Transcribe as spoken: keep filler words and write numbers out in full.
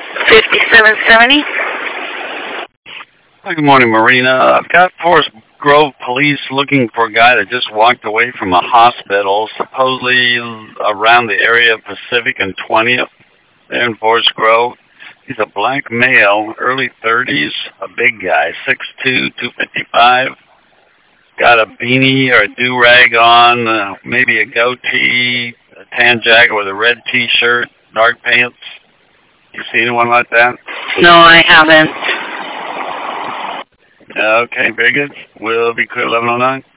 fifty-seven seventy. Hi, good morning, Marina. I've got Forest Grove police looking for a guy that just walked away from a hospital, supposedly around the area of Pacific and twentieth there in Forest Grove. He's a black male, early thirties, a big guy, six two, two fifty-five. Got a beanie or a do-rag on, uh, maybe a goatee, a tan jacket with a red T-shirt, dark pants. You see anyone like that? No, I haven't. Okay, very good. We'll be clear eleven oh nine.